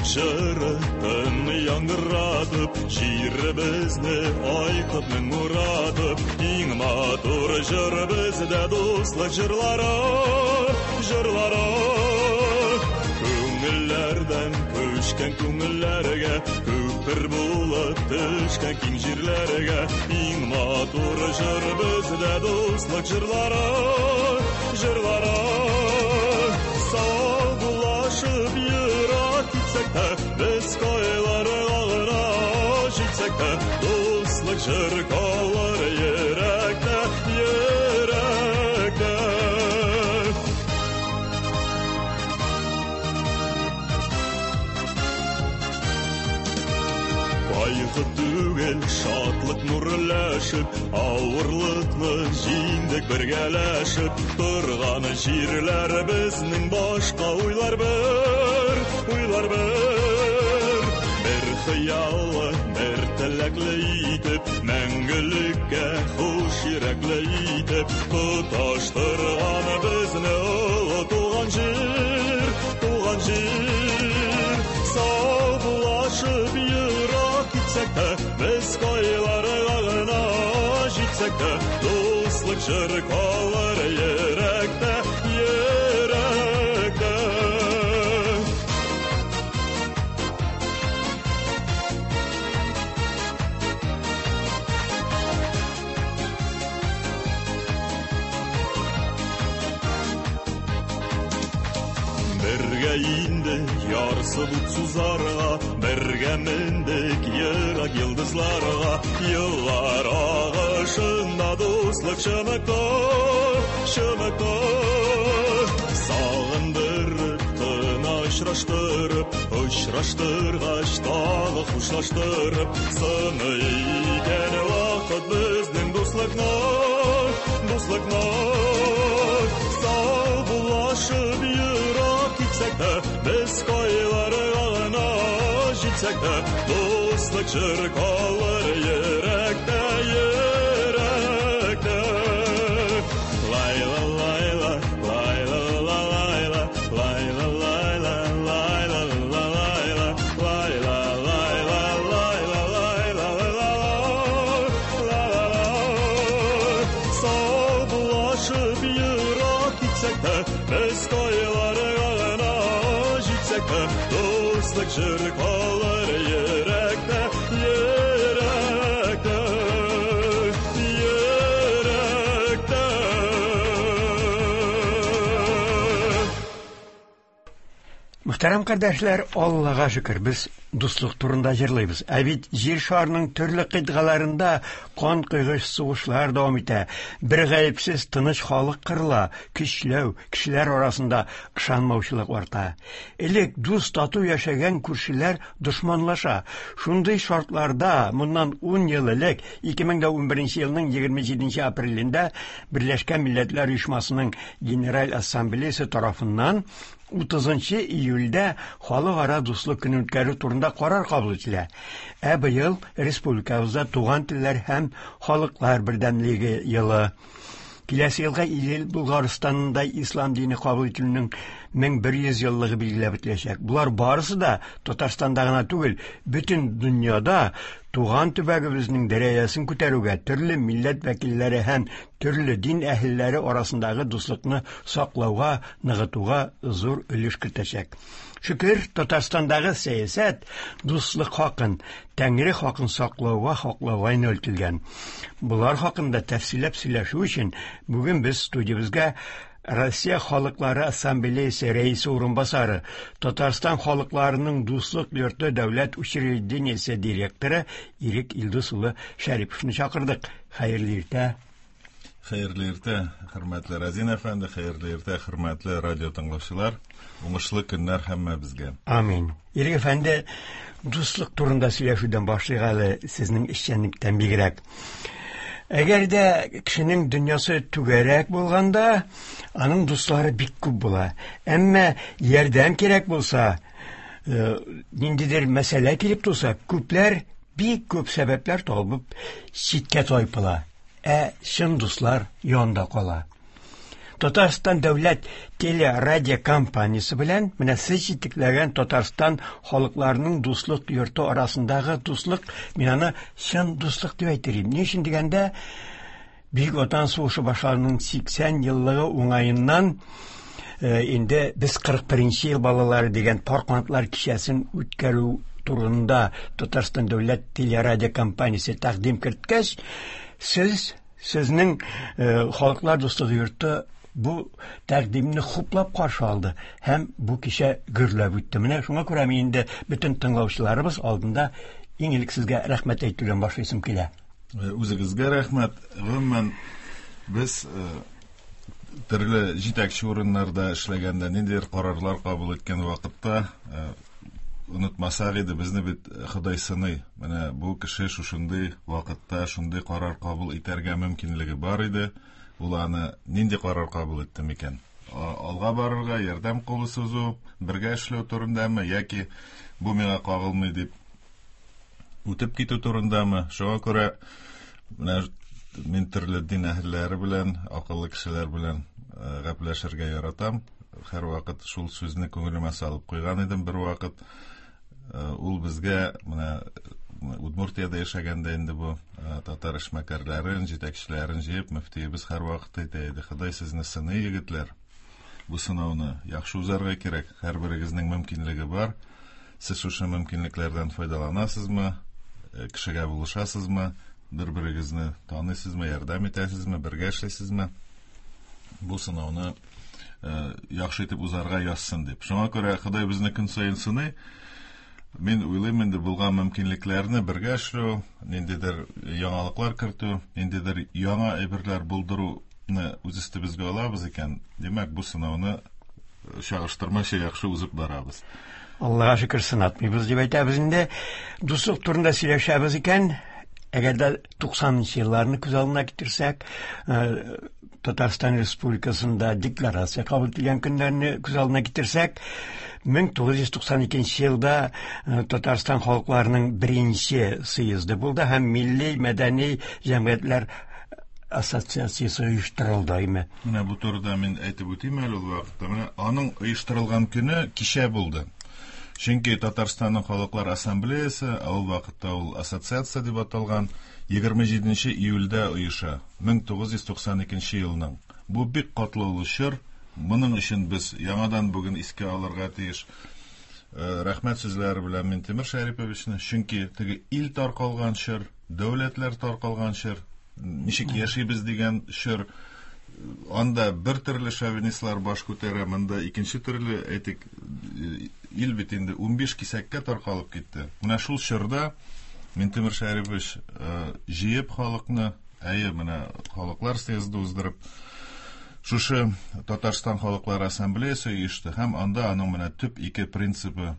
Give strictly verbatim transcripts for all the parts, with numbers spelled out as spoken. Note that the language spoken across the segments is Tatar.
Жырытын яңгыратып, жиребезне айкып мен муратып, иң матур жыр бездә дуслык җырлары, җырлары. Күңелләрдән көчкән күңелләргә, күпер булып төшкән киң җирләргә, иң матур жыр бездә дуслык җырлары, җырлары. Саулашып ерак китсәк тә, без кайларга җитсәк тә, дуслык җыр калыр йөрәктә, йөрәктә. Кайгы түгел, шатлык нурлашып, авырлыкны җиңдек бергәләшеп, торган җирләр безнең башка уйлар бер, уйлар бер. Бер хыялы, бер теләкле итеп, мәңгелеккә хуш йөрәкле итеп, тоташтырган безне олы туган җир, туган җир. Саулашып ерак китсәк тә, без кайларга гына җитсәк тә, дуслык җыр калыр йөрәктә, йөрәктә. Бергә индек ярсы бут сузарга, бергә мендек ерак йолдызларга, еллар агышында дуслык чымыкты, чымыкты. Сагындырып, тына очраштырып, очраштыргач тагы хушлаштырып, сыный икән вакыт безнең дуслыкны, дуслыкны. Сау булашып ерак китсәк тә, без кайларга гына җитсәк тә, дуслык җыр калыр йөрәктә, йөрәктә. Лайла, лайла, лайла, лайла, лайла, лайла, лайла, лайла, лайла, лайла, лайла, лайла, лайла. Сау булашып ерак китсәк тә, без кайларга гына җитсәк тә, дуслык җыр калыр йөрәктә, йөрәктә, йөрәктә. Мөхтәрәм кардәшләр, Аллага шөкер, без дуслык турында җырлыйбыз. Ә бит җир шарының төрле кыйтгаларында кан кыйгыш сугышлар дәвам итә. Бер гаепсез тыныч халык кырыла, көчләү, кешеләр арасында ышанмаучылык арта. Элек дус тату яшәгән күршеләр дошманлаша. Шундый шартларда моннан ун ел элек, ике мең унберенче елның егерме җиденче апрелендә Берләшкән Милләтләр Оешмасының Генераль Ассамблеясе тарафыннан утызынчы июльдә халыкара дуслык көнен үткәрү турында карар кабул ителә. Ә быел республикабызда туган телләр һәм халыклар бердәмлеге елы. Киләсе елга Идел Булгарстанында ислам дине кабул ителүнең мең бер йөз еллыгы билгеләп үтеләчәк. Булар барысы да Татарстанда гына түгел, бөтен дөньяда туган төбәгебезнең дәрәҗәсен күтәрүгә, төрле милләт вәкилләре һәм төрле дин әһелләре арасындагы дуслыкны саклауга, ныгытуга зур өлеш кертәчәк. Шөкер, Татарстандагы сәясәт дуслык хакын, Тәңре хакын саклауга, хаклауга юнәлтелгән. Булар хакында тәфсилләп сөйләшү өчен бүген без студиябызга Россия Халыклары Ассамблеясе рәисе урынбасары, Татарстан халыкларының дуслык йорты дәүләт учреждениесе директоры Ирек Илдус улы Шәриповны чакырдык. Хәерле иртә. Хәерле иртә, хөрмәтле Разин әфәнде, хәерле иртә, хөрмәтле радио тыңлаучылар. Уңышлы көннәр һәммәбезгә. Амин. Ирек әфәнде, дуслык турында сөйләшүдән башлыйк әле сезнең эшчәнлектән бигрәк. Әгәр дә кешенең дөньясы түгәрәк булганда, аның дуслары бик күп була. Әмма ярдәм кирәк булса, ниндидер мәсьәлә килеп туса, күпләр бик күп сәбәпләр табып читкә тайпыла. Ә чын дуслар янда кала. Татарстан дәүләт телерадио компаниясе белән менә сез җитекләгән Татарстан халыкларының дуслык йорты арасындагы дуслык, мин аны чын дуслык дип әйтәм. Ни өчен дигәндә, Бөек Ватан сугышы башлануның сиксән еллыгы уңаеннан инде без кырык беренче ел балалары дигән паркантлар кичәсен үткәрү турында Татарстан дәүләт телерадио компаниясе тәкъдим керткәч, сез сезнең халыклар дуслыгы йорты бу тәкъдимне хуплап каршы алды һәм бу кичә гөрләп үтте. Менә шуңа күрә мин инде бөтен тыңлаучыларыбыз алдында иң элек сезгә рәхмәт әйтүдән башлыйсым килә. Үзегезгә рәхмәт. Гомумән без төрле җитәкче урыннарда эшләгәндә, ниндидер карарлар кабул иткән вакытта онытмасак иде, безне бит Ходай сыный. Менә бу кеше шушындый вакытта шундый карар кабул итәргә мөмкинлеге бар иде. Ул аны нинди карар кабул итте микән? Алга барырга, ярдәм кулы сузу, бергә эшләү турындамы, яки бу миңа кагылмый дип үтеп китү турындамы? Шуңа күрә менә мин төрле дин әһелләре белән, акыллы кешеләр белән гәпләшергә яратам. Һәр вакыт шул сүзне күңелемә салып куйган идем. Бер вакыт ул безгә менә Удмуртиядә яшәгәндә инде бу татар эшмәкәрләрен, җитәкчеләрен җыеп, мөфтиебез һәр вакыт әйтә иде: "Ходай сезне сыный, егетләр. Бу сынауны яхшы узарга кирәк. Һәрберегезнең мөмкинлеге бар. Сез шушы мөмкинлекләрдән файдаланасызмы? Кешегә булышасызмы? Бер-берегезне таныйсызмы, ярдәм итәсезме, бергә эшләйсезме? Бу сынауны яхшы итеп узарга язсын" дип. Шуңа күрә Ходай безне көн саен сыный. Мин уйлыйм инде булган мөмкинлекләрне бергә эшләү, ниндидер яңалыклар кертү, ниндидер яңа әйберләр булдыруны үз өстебезгә алабыз икән. Димәк, бу сынауны чагыштырмача яхшы узып барабыз. Аллаһка шөкер, сынатмыйбыз дип әйтәбез инде. Дуслык турында сөйләшәбез икән. Әгәр дә туксанынчы елларны күз алдына китерсәк, Татарстан Республикасында декларация кабул ителгән көннәрне күз алдына китерсәк, мең тугыз йөз туксан икенче елда Татарстан халыкларының беренче съезды булды һәм милли мәдәни җәмгыятьләр ассоциациясе оештырылды. Менә бу турыда мин әйтеп үтим әле ул вакытта. Менә аның оештырылган көне кичә булды. Чөнки Татарстанның халыклар ассамблеясе, ул вакытта ул ассоциация дип аталган, егерме җиденче июльдә оеша, мең тугыз йөз туксан икенче елның. Бу бик катлаулы чор. Моның өчен без яңадан бүген искә алырга тиеш рәхмәт сүзләре белән Минтимер Шәриповичны, чөнки теге ил таркалган чор, дәүләтләр таркалган чор, ничек яшибез дигән чор, анда бер төрле шовинистлар баш күтәрә, монда икенче төрле, әйтик, ил бит инде унбиш кисәккә таркалып китте. Менә шул чорда Минтимер Шәрипович җыеп халыкны, әйе, менә халыклар съезды уздырып, шушы Татарстан халыклар ассамблеясе оешты һәм анда аның менә төп ике принципы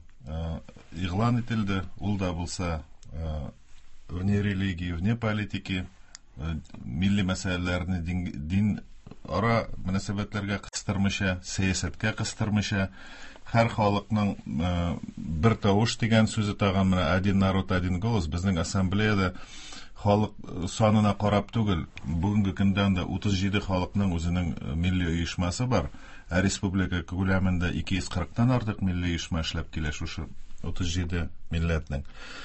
игълан ителде. Ул да булса вне религии, вне политики, милли мәсьәләләрне дин ара мөнәсәбәтләргә кыстырмыйча, сәясәткә кыстырмыйча, һәр халыкның бер тавыш дигән сүзе тагын менә один народ, один голос. Безнең ассамблеяда халык санына карап түгел, бүгенге көндә анда утыз җиде халыкның үзенең милли оешмасы бар. Ә республика күләмендә ике йөз кырыктан артык милли оешма эшләп килә шушы утыз җиде милләтнең.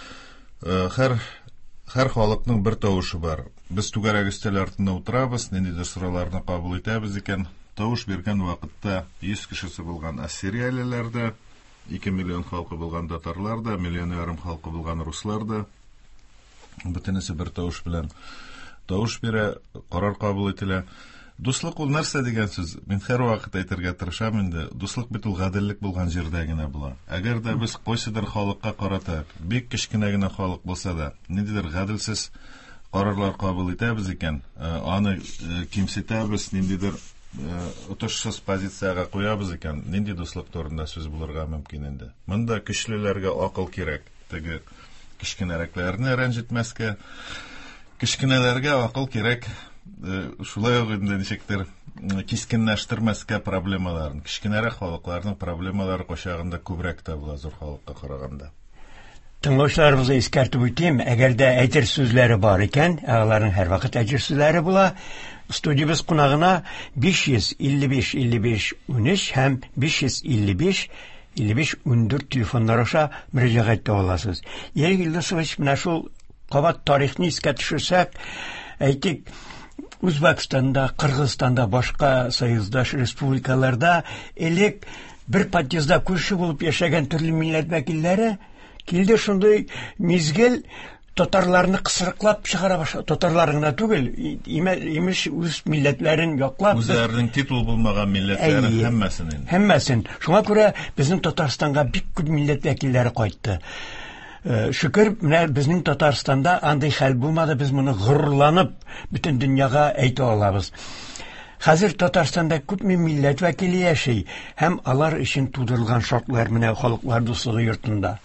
Һәр һәр халыкның бер тавышы бар. Без түгәрәк өстәл артында утырабыз, ниндидер сорауларны кабул итәбез икән. Тавыш биргән вакытта йөз кешесе булган ассириялеләрдә, ике миллион халкы булган татарларда, миллион ярым халкы булган русларда, бөтенесе бер тавыш белән тавыш бирә, карар кабул ителә. Дуслык ул нәрсә дигән сүз? Мин һәр вакыт әйтергә тырышам инде. Дуслык бит ул гаделлек булган җирдә генә була. Әгәр дә без кайсыдыр халыкка карата, бик кечкенә генә халык булса да, ниндидер гаделсез карарлар кабул итәбез икән, аны кимсетәбез, ниндидер отышсыз позициягә куябыз икән, нинди дуслык турында сүз булырга мөмкин инде. Монда көчлеләргә акыл кирәк. Теге кечкенәрәкләрне рәнҗетмәскә, кечкенәләргә акыл кирәк. Шулай ук инде ничектер кискенләштермәскә проблемаларын, кечкенәрәк халыкларның проблемалары кочагында күбрәк табыла зур халыкка караганда. Тыңлаучыларыбызга искәртеп үтим, әгәр дә әйтер сүзләре бар икән, аларның һәрвакыт әйтер сүзләре була. Студиябыз кунагына биш йөз илле биш илле биш унөч һәм биш йөз илле биш илле биш ундүрт телефоннары аша мөрәҗәгать итә аласыз. Ярик Илдусович, менә шул кабат тарихны искә төшерсәк, әйтик, Үзбәкстанда, Кыргызстанда, башка союздаш республикаларда элек бер подъездда күрше булып яшәгән төрле милләт вәкилләре килде, шундый мизгел татарларны кысрыклап чыгара башлады. Татарларның да түгел, имеш үз милләтләрен яклап, үзләренең титул булмаган милләтләре һәммәсен. Һәммәсен. Шуңа күрә безнең Татарстанга бик күп милләт вәкилләре кайтты. Шөкер, менә безнең Татарстанда андый хәл булмады, без моны горурланып бөтен дөньяга әйтә алабыз. Хәзер Татарстанда күпме милләт вәкиле яши, һәм алар өчен тудырылган шартлар менә халыклар дуслыгы йортында.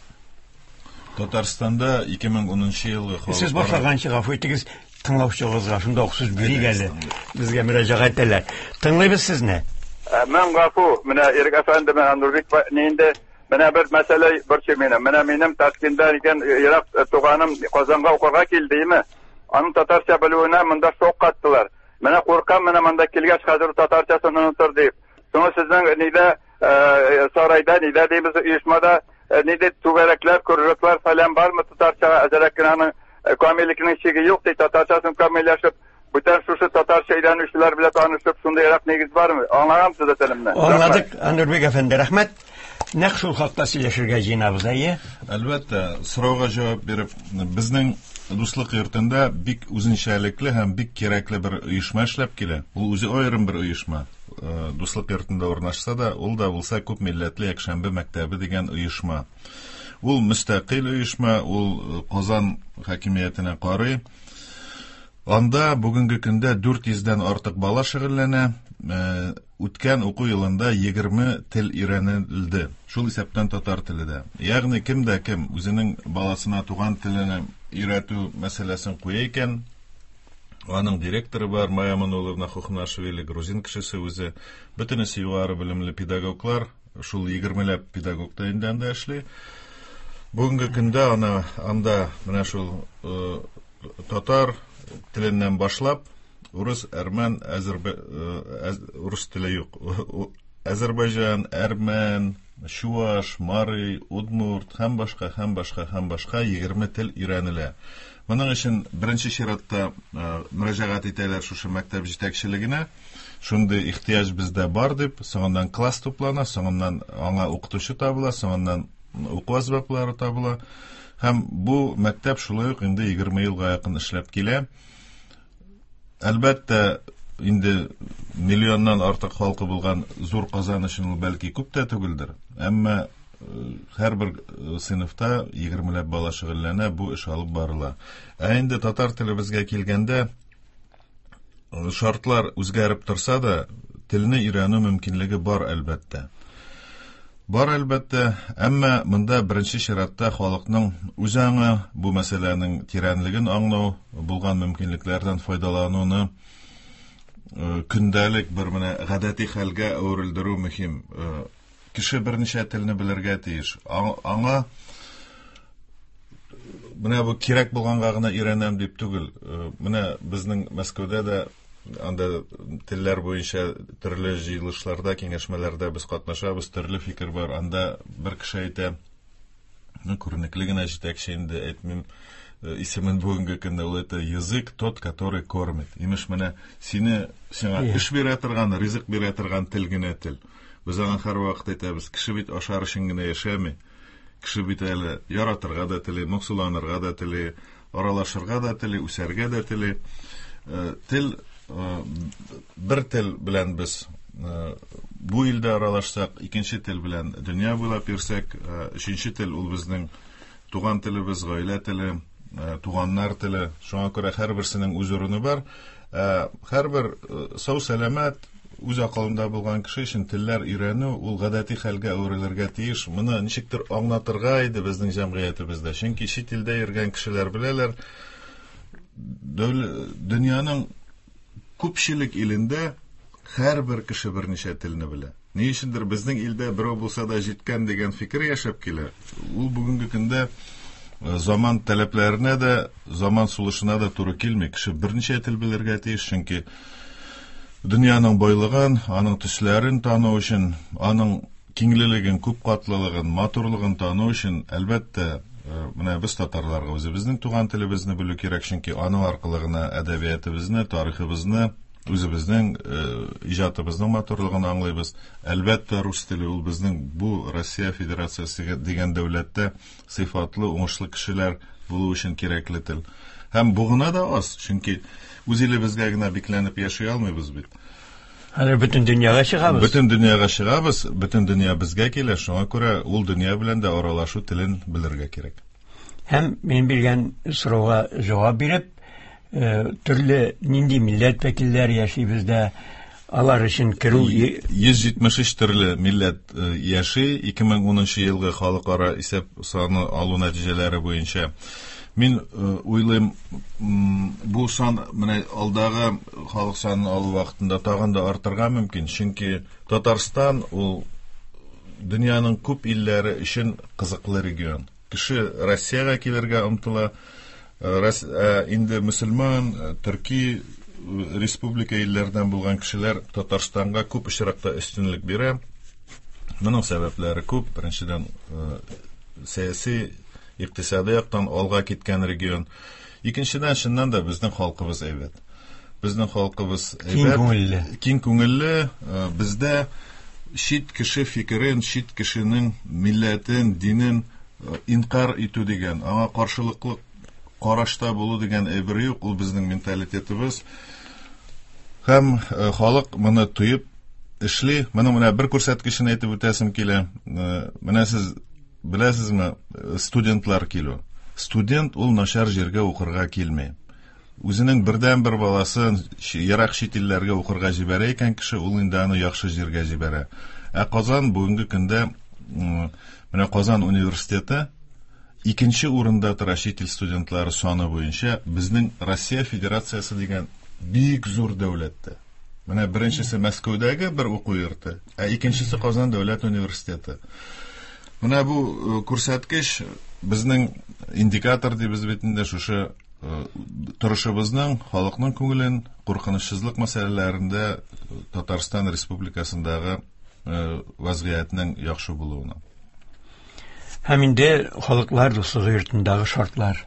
Татарстанда ике мең унынчы елгы халык. Сез башлаганчы гафу итегез, тыңлаучыгызга шунда ук сүз бирик әле. Безгә мөрәҗәгать итәләр. Тыңлыйбыз сезне. Мен гафу, менә Ирек әфәнде, менә Нурбек нинде, менә бер мәсьәлә борчый мине. Менә минем Ташкентта икән, Ирак туганым Казанга укырга килдеме? Аның татарча белүенә монда шок каттылар. Менә куркам, менә монда килгәч хәзер татарчасын онытыр дип. Соңгы сезнең нидә сарайда, нидә дибез оешмада нидә түгәрәкләр, күрҗәкләр фәлән бармы татарча әзерәкнең камиллекнең чиге юк ди, татарчасын камилләшеп, бүтән шушы татарча өйрәнүчеләр белән танышып, шундыйрак нигез бармы? Аңлагансыз телемне. Аңладык, Нурбек әфәнде, рәхмәт. Нәкъ шул хакта сөйләшергә җыенабыз, әйе? Әлбәттә, сорауга җавап биреп, безнең дуслык йортында бик үзенчәлекле һәм бик кирәкле бер оешма эшләп килә. Ул үзе аерым бер оешма. Дуслык йортында урнашса да, ул да булса күп милләтле Якшәмбе мәктәбе дигән оешма. Ул мөстәкыйль оешма, ул Казан хакимиятенә карый. Анда бүгенге көндә дүрт йөздән артык бала шөгыльләнә. Үткән уку елында егерме тел өйрәнелде. Шул исәптән татар теле дә. Ягъни кем дә кем үзенең баласына туган телене өйрәтү мәсьәләсен куя икән, аның директоры бар, Майя Мануловна Хохнашвили, грузин кешесе үзе, бөтенесе югары белемле педагоглар, шул егермеләп педагог тәендә эшли. Бүгенге көндә ана анда менә шул татар теленнән башлап, урыс, әрмән, урыс теле юк, Азәрбайҗан, әрмән, чуаш, марый, удмурт, һәм башка, һәм башка, һәм башка егерме тел өйрәнелә. Моның өчен беренче чиратта мөрәҗәгать итәләр шушы мәктәп җитәкчелегенә. Шундый ихтыяҗ бездә бар дип, соңыннан класс туплана, соңыннан аңа укытучы табыла, соңыннан уку әсбаплары табыла. Һәм бу мәктәп шулай ук инде егерме елга якын эшләп килә. Әлбәттә, инде миллионнан артык халкы булган зур Казан өчен ул бәлки күп тә түгелдер. Әмма һәрбер сыйныфта егермеләп бала шөгыльләнә, бу эш алып барыла. Ә инде татар телебезгә килгәндә шартлар үзгәреп торса да, телне өйрәнү мөмкинлеге бар әлбәттә. Бар әлбәттә, әмма монда беренче чиратта халыкның үзаңы бу мәсьәләнең тирәнлеген аңлау, булган мөмкинлекләрдән файдалануны көндәлек бер менә гадәти хәлгә әверелдерү мөһим. Кеше берничә телне белергә тиеш. Аңа менә бу кирәк булганга гына өйрәнәм дип түгел. Менә безнең Мәскәүдә дә анда телләр буенча төрле җыелышларда, киңәшмәләрдә без катнашабыз, төрле фикер бар. Анда бер кеше әйтә, күренекле генә җитәкче инде, әйтмим, исемен бүгенге көндә ул әйтә, язык тот, который кормит. Имеш менә сине сиңа эш бирә торган, ризык бирә торган тел генә тел. Без аңа һәрвакыт әйтәбез, кеше бит ашар өчен генә яшәми. Кеше бит әле яратырга да тели, моңсуланырга да тели, аралашырга да тели, үсәргә дә тели. Тел бер тел белән без бу илдә аралашсак, икенче тел белән дөнья буйлап йөрсәк, өченче тел ул безнең туган телебез, гаилә теле, туганнар теле. Шуңа күрә һәрберсенең үз урыны бар. Һәрбер сау сәламәт үз акылында булган кеше өчен телләр өйрәнү ул гадәти хәлгә әверелергә тиеш. Моны ничектер аңлатырга иде безнең җәмгыятебездә. Чөнки чит илдә йөргән кешеләр беләләр, дөньяның күпчелек илендә һәрбер кеше берничә телне белә. Ни өчендер безнең илдә берәү булса да җиткән дигән фикер яшәп килә. Ул бүгенге көндә заман таләпләренә дә, заман сулышына да туры килми. Кеше берничә тел белергә тиеш, чөнки дөньяның байлыгын, аның төсләрен тану өчен, аның киңлелеген, күп катлылыгын, матурлыгын тану өчен, әлбәттә, менә без татарларга үзебезнең туган телебезне белү кирәк, чөнки аның аркылы гына әдәбиятыбызны, тарихыбызны, үзебезнең иҗатыбызның матурлыгын аңлыйбыз. Әлбәттә, рус теле ул безнең бу Россия Федерациясе дигән дәүләттә сыйфатлы, уңышлы кешеләр булу өчен кирәкле тел. Һәм бу гына да аз, чөнки үз илебезгә генә бикләнеп яши алмыйбыз бит. Хәзер бөтен дөньяга чыгабыз. Бөтен дөньяга чыгабыз, бөтен дөнья безгә килә, шуңа күрә ул дөнья белән дә аралашу телен белергә кирәк. Һәм мин биргән сорауга җавап биреп, төрле нинди милләт вәкилләре яши бездә, алар өчен керү йөз җитмеш өч төрле милләт яши. ике мең унынчы елгы халыкара исәп саны алу нәтиҗәләре буенча. Мин уйлыйм, бу сан менә алдагы халык санын алу вакытында тагын да артырга мөмкин, чөнки Татарстан ул дөньяның күп илләре өчен кызыклы регион. Кеше Россиягә килергә омтыла, инде мөселман, төрки республика илләрдән булган кешеләр Татарстанга күп очракта өстенлек бирә. Моның сәбәпләре күп. Беренчедән, сәяси, икътисади яктан алга киткән регион. Икенчедән, чыннан да безнең халкыбыз әйбәт. Безнең халкыбыз әйбәт, киң күңелле. Бездә чит кеше фикерен, чит кешенең милләтен, динен инкар итү дигән, аңа каршылыклы карашта булу дигән әйбер юк, ул безнең менталитетыбыз. Һәм халык моны туеп эшли. Моның менә бер күрсәткечен әйтеп үтәсем килә. Менә сез беләсезме, студентлар килү. Студент ул начар җиргә укырга килми. Үзенең бердән бер баласын ерак чит илләргә укырга җибәрә икән кеше, ул инде аны яхшы җиргә җибәрә. Ә Казан бүгенге көндә, менә Казан университеты икенче урында тора чит ил студентлары саны буенча, безнең Россия Федерациясе дигән бик зур дәүләттә. Менә беренчесе Мәскәүдәге бер уку йорты, ә икенчесе Казан дәүләт университеты. Менә бу күрсәткеч безнең индикатор дибез бит инде шушы торышыбызның, халыкның күңелен куркынычсызлык мәсьәләләрендә Татарстан Республикасындагы вазгыятның яхшы булуына. Һәм инде халыклар дуслыгы йортындагы шартлар.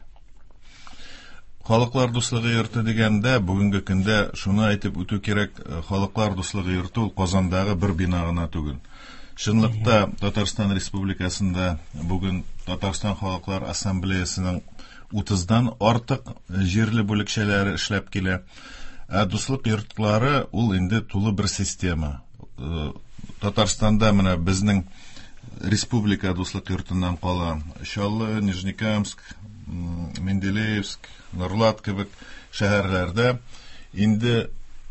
Халыклар дуслыгы йорты дигәндә, бүгенге көндә шуны әйтеп үтү кирәк, халыклар дуслыгы йорты ул Казандагы бер бина гына түгел. Чынлыкта Татарстан Республикасында бүген Татарстан Халыклар Ассамблеясының утыздан артык җирле бүлекчәләре эшләп килә. Ә дуслык йортлары ул инде тулы бер система. Татарстанда менә безнең республика дуслык йортыннан кала Чаллы, Нижнекамск, Менделеевск, Норлат кебек шәһәрләрдә инде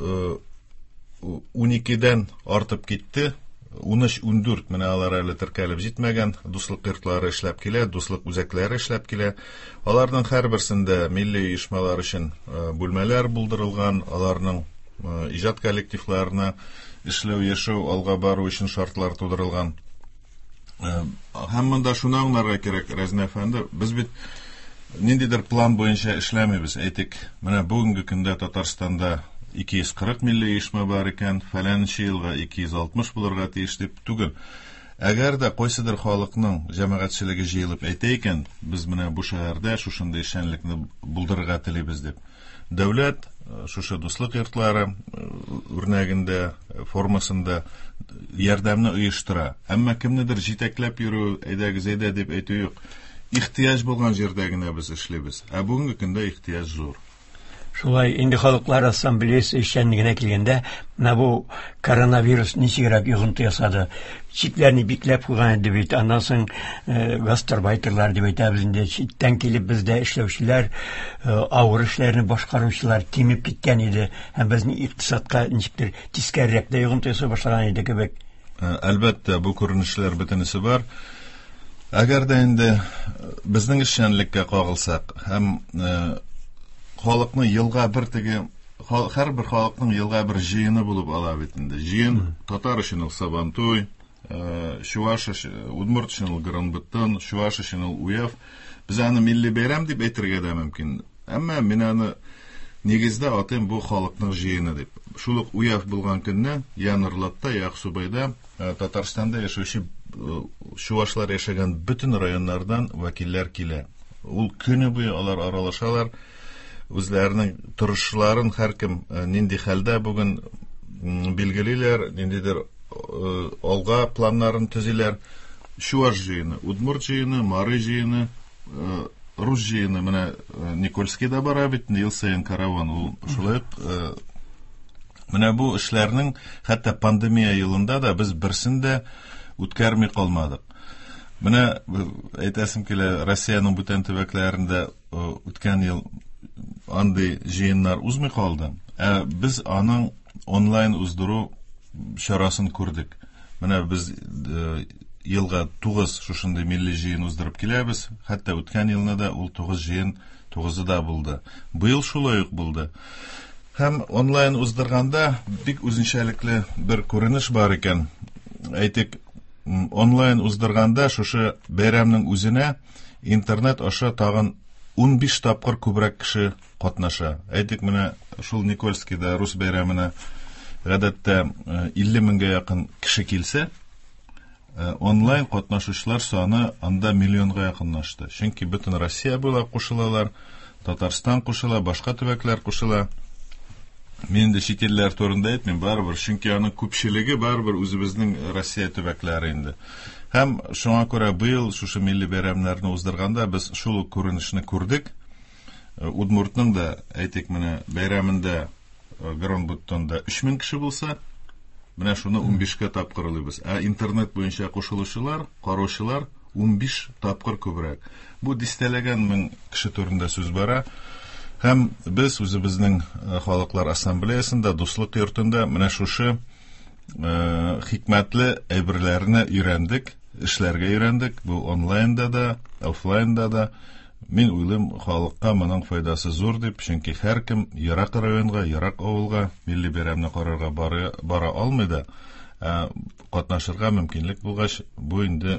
уникедән артып китте. ун өч ун дүрт менә алар әле теркәлеп җитмәгән дуслык йортлары эшләп килә, дуслык үзәкләре эшләп килә. Аларның һәрберсендә милли оешмалар өчен бүлмәләр булдырылган, аларның иҗат коллективларына эшләү, яшәү, алга бару өчен шартлар тудырылган. Һәм монда шуны аңларга кирәк, Рәзин әфәнде, без бит ниндидер план буенча эшләмибез. Әйтик, менә бүгенге көндә Татарстанда ике йөз кырык милли оешма бар икән, фәләнче елга ике йөз алтмыш булырга тиеш дип түгел. Әгәр дә кайсыдыр халыкның җәмәгатьчелеге җыелып әйтә икән, без менә бу шәһәрдә шушындый эшчәнлекне булдырырга телибез дип, дәүләт шушы дуслык йортлары үрнәгендә, формасында ярдәмне оештыра. Әмма кемнедер җитәкләп йөрү, әйдәгез әйдә дип әйтү юк. Ихтияҗ булган җирдә генә без эшлибез. Ә бүгенге көндә ихтияҗ зур. Шулай инде халыклар ассамблеясы эшчәнлегенә килгәндә, менә бу коронавирус ничегрәк йогынты ясады. Читләрне бикләп куйган иде бит, аннан соң гастарбайтерлар дип әйтәбез инде, читтән килеп бездә эшләүчеләр, авыр эшләрне башкаручылар кимеп киткән иде. Һәм безнең икътисадка ничектер тискәрерәк тә йогынты ясый башлаган иде кебек. Әлбәттә, бу күренешләр бөтенесе бар. Әгәр дә инде безнең эшчәнлеккә кагылсак, һәм халыкны елга бер теге, һәрбер халыкның елга бер җыены булып ала бит инде. Җыен татар өчен ул Сабантуй, Чуваш өчен Удмурт өчен ул Гранбеттон, Чуваш өчен ул Уяв. Без аны милли бәйрәм дип әйтергә дә мөмкин. Әмма мин аны нигездә атыйм бу халыкның җыены дип. Шул ук уяв булган көнне Янырлатта, Яксубайда Татарстанда яшәүче чуашлар яшәгән бөтен районнардан вәкилләр килә. Ул көне буе алар аралашалар, үзләренең торышларын һәркем нинди хәлдә бүген билгелиләр, ниндидер алга планнарын төзиләр. Чуаш җыены, Удмурт җыены, Мары җыены, Рус җыены, менә Никольскийда бара бит, ел сайын караван. Ул шулай менә бу эшләрнең хәтта пандемия елында да без берсен дә үткәрми калмадык. Менә әйтәсем килә, Россиянең бүтән төбәкләрендә үткән ел андый җыеннар узмый калды. Ә без аның онлайн уздыру чарасын күрдек. Менә без елга тугыз шушындай милли җыен уздырып киләбез. Хәтта үткән елны да ул тугыз җыен тугызы да булды. Быел шулай ук булды. Һәм онлайн уздырганда бик үзенчәлекле бер күренеш бар икән. Әйтик, онлайн уздырганда шушы бәйрәмнең үзенә интернет аша тагын унбиш тапкыр күбрәк кеше катнаша. Әйтик, менә шул Никольскийда рус бәйрәменә гадәттә илле меңгә якын кеше килсә, онлайн катнашучылар саны анда миллионга якынлашты. Чөнки бөтен Россия буйлап кушылалар, Татарстан кушыла, башка төбәкләр кушыла. Мин дә чит илләр турында әйтмим, барыбер, чөнки аның күпчелеге барыбер үзебезнең Россия төбәкләре инде. Һәм шуңа күрә быел шушы милли бәйрәмнәрне уздырганда без шул күренешне күрдек. Удмуртның да, әйтик, менә бәйрәмендә Гранбуттонда өч мең кеше булса, менә шуны унбишкә тапкырлыйбыз. Ә интернет буенча кушылучылар, караучылар унбиш тапкыр күбрәк. Бу дистәләгән мең кеше турында сүз бара. Һәм без үзебезнең халыклар ассамблеясында, дуслык йортында менә шушы хикмәтле әйберләрне өйрәндек, эшләргә өйрәндек. Бу онлайнда да, офлайнда да. Мин уйлыйм, халыкка моның файдасы зур дип, чөнки һәркем ерак районга, ерак авылга милли бәйрәмне карарга бара, бара алмый да, катнашырга мөмкинлек булгач, бу инде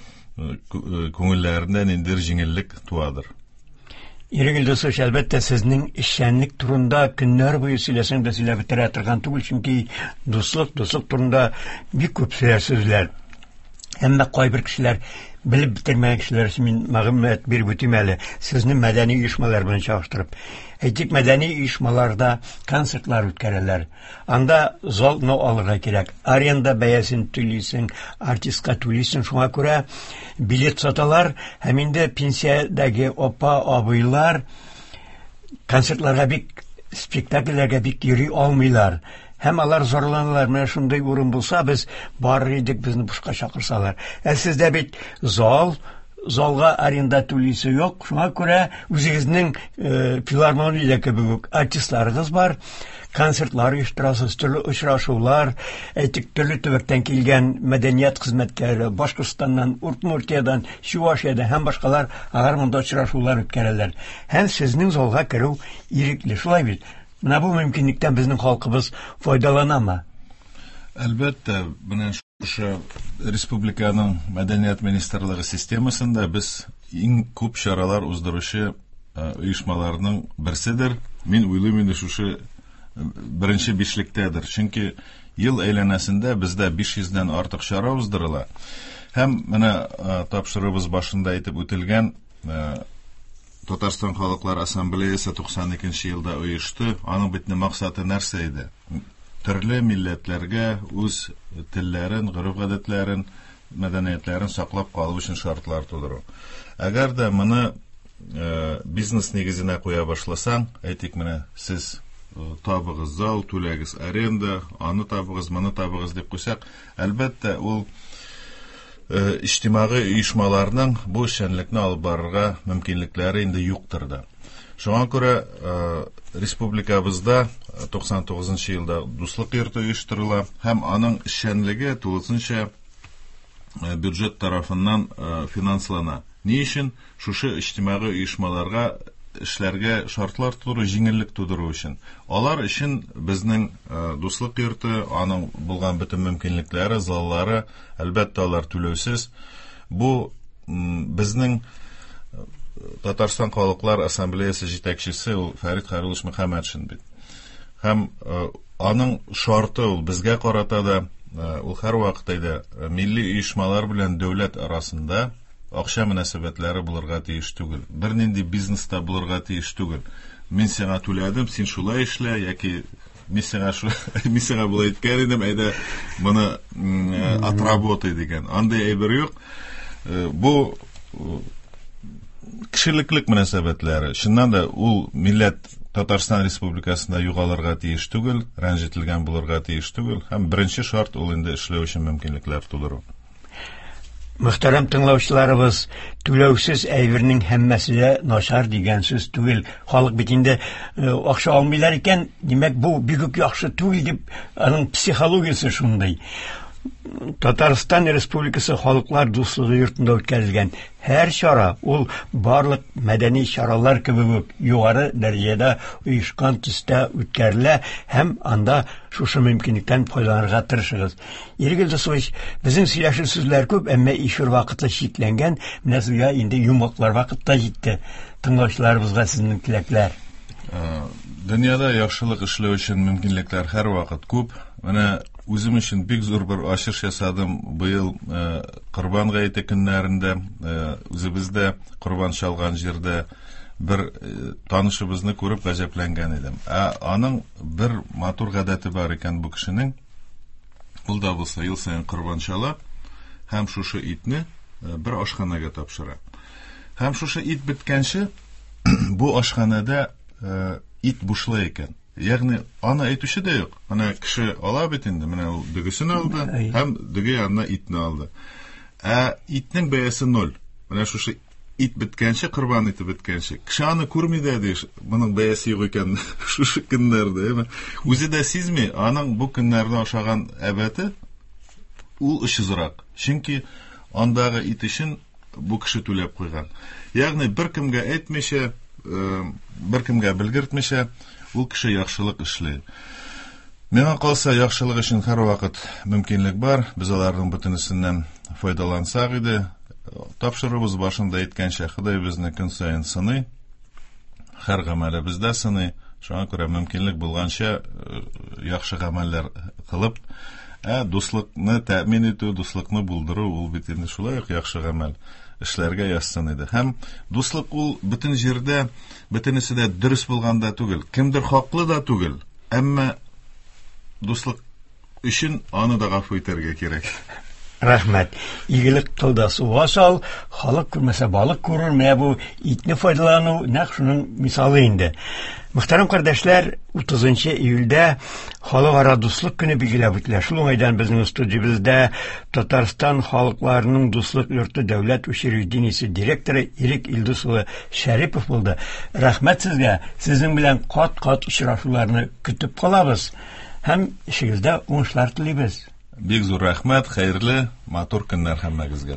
күңелләрендә ниндидер җиңеллек туадыр. Иргел дусыш, әлбәттә сезнең эшчәнлек турында көннәр буе сөйләсәң дә сөйләп бетерә торган түгел, чөнки дуслык, дуслык турында бик күп сүзләр. Әмма кайбер кешеләр белеп бетермәгән кешеләр өчен мин мәгълүмат биреп үтим әле, сезне мәдәни оешмалар белән чагыштырып. Әйтик, мәдәни оешмаларда концертлар үткәрәләр. Анда залны алырга кирәк. Аренда бәясен түлисең, артистка түлисең, шуңа күрә билет саталар. Һәм инде пенсиядәге апа, абыйлар концертларга бик, спектакльләргә бик йөри алмыйлар. Һәм алар зарланалар, менә шундый урын булса, без бар идек, безне бушка чакырсалар. Ә сездә бит зал, залга аренда түлисе юк. Шуңа күрә үзегезнең филармониядә кебек артистларыгыз бар, концертлар оештырасыз, төрле очрашулар, әйтик, төрле төбәктән килгән мәдәният хезмәткәрләре, Башкортстаннан, Удмуртиядан, Чувашиядан һәм башкалар алар монда очрашулар үткәрәләр. Һәм сезнең залга керү ирекле, шулай бит. Менә бу мөмкинлектән безнең халкыбыз файдаланамы? Әлбәттә, менә шушы республиканың мәдәният министрлыгы системасында без иң күп чаралар уздыручы оешмаларның берседер. Мин уйлыйм, инде шушы беренче бишлектәдер. Чөнки ел әйләнәсендә бездә биш йөздән артык чара уздырыла. Һәм менә тапшырыбыз башында әйтеп үтелгән Татарстан халыклар ассамблеясы туксан икенче елда оешты. Аның бит максаты нәрсә иде? Төрле милләтләргә үз телләрен, гореф-гадәтләрен, мәдәниятләрен саклап калу өчен шартлар тудыру. Әгәр дә моны бизнес нигезенә куя башласаң, әйтик, менә сез табыгыз зал, түләгез аренда, аны табыгыз, моны табыгыз дип куйсак, әлбәттә ул иҗтимагый оешмаларның бу эшчәнлекне алып барырга мөмкинлекләре инде юктыр да. Шуңа күрә республикабызда туксан тугызынчы елда дуслык йорты оештырыла һәм аның эшчәнлеге тулысынча бюджет тарафыннан финанслана. Ни өчен? Шушы иҗтимагый оешмаларга эшләргә шартлар тудыру, җиңеллек тудыру өчен. Алар өчен безнең дуслык йорты, аның булган бөтен мөмкинлекләре, заллары, әлбәттә алар түләүсез. Бу безнең Татарстан Халыклар Ассамблеясы җитәкчесе ул Фәрит Харилович Мөхәммәтшин бит. Һәм аның шарты ул безгә карата да ул һәрвакыт әйтә, милли оешмалар белән дәүләт арасында акча мөнәсәбәтләре булырга тиеш түгел. Бернинди бизнеста булырга тиеш түгел. Мин сиңа түләдем, син шулай эшлә, яки мин сиңа шу мин сиңа булай иткән идем, әйдә моны отработай дигән. Андый әйбер юк. Бу кешелеклек мөнәсәбәтләре. Шуннан да ул милләт Татарстан Республикасында югалырга тиеш түгел, рәнҗетелгән булырга тиеш түгел. Һәм беренче шарт ул инде эшләү өчен мөмкинлекләр тудыру. Мөхтәрәм тыңлаучыларыбыз, түләүсез әйбернең һәммәсе дә начар дигән сүз түгел. Халык бит инде акча алмыйлар икән, димәк бу бик үк яхшы түгел дип, аның психологиясе шундый. Татарстан Республикасы Халыклар дуслыгы йортында үткәрелгән һәр чара ул барлык мәдәни чаралар кебек югары дәрәҗәдә оешкан төстә үткәрелә һәм анда шушы мөмкинлектән файдаланырга тырышыгыз. Иргел дусович, безнең сөйләшү сүзләр күп, әмма эфир вакыты чикләнгән, менә сезгә инде йомгаклар вакытта җитте. Тыңлаучыларыбызга сезнең теләкләр. Дөньяда яхшылык эшләү өчен мөмкинлекләр һәрвакыт күп. Менә үзем өчен бик зур бер ачыш ясадым быел Корбан гаете көннәрендә, үзебездә Корбан чалган җирдә бер танышыбызны күреп гаҗәпләнгән идем. Ә аның бер матур гадәте бар икән бу кешенең. Ул да булса ел саен Корбан чала һәм шушы итне бер ашханага тапшыра. Һәм шушы ит биткәнче бу ашханада ит бушлы икән. Ягъни аны әйтүче дә юк. Аны кеше ала бит инде, менә ул дөгесен алды һәм дөге янына итне алды. Ә итнең бәясе ноль. Менә шушы ит биткәнче, Корбан ите биткәнче. Кеше аны күрми дә ди, моның бәясе юк икән шушы көннәрдә. Үзе дә сизми, аның бу көннәрдә ашаган әбәте ул ышызрак. Чөнки андагы ит өчен бу кеше түләп куйган. Ягъни беркемгә әйтмичә, беркемгә белгертмичә ул кеше яхшылык эшли. Миңа калса, яхшылык өчен һәрвакыт мөмкинлек бар. Без аларның бөтенесеннән файдалансак иде. Тапшырыбыз башында әйткәнчә, Ходай безне көн саен сыный. Һәр гамәлебездә сыный. Шуңа күрә мөмкинлек булганча яхшы гамәлләр кылып, ә дуслыкны тәэмин итү, дуслыкны булдыру ул бит инде шулай ук яхшы гамәл эшләргә язсын иде. Һәм дуслык ул бөтен җирдә, бөтенесе дә дөрес булганда түгел. Кемдер хаклы да түгел. Әмма дуслык өчен аны да гафу итәргә кирәк. Рәхмәт. Игелек кылда суга сал, халык күрмәсә балык күрер, менә бу итне файдалану нәкъ шуның мисалы инде. Мөхтәрәм кардәшләр, утызынчы июльдә халыкара дуслык көне билгеләп үтелә. Шул уңайдан безнең студиябызда Татарстан халыкларының дуслык йорты дәүләт учреждениесе директоры Ирек Илдус улы Шәрипов булды. Рәхмәт сезгә. Сезнең белән кат-кат очрашуларны көтеп калабыз һәм эшегездә уңышлар телибез. Бик зур рәхмәт, хәерле, матур көннәр һәммәгезгә.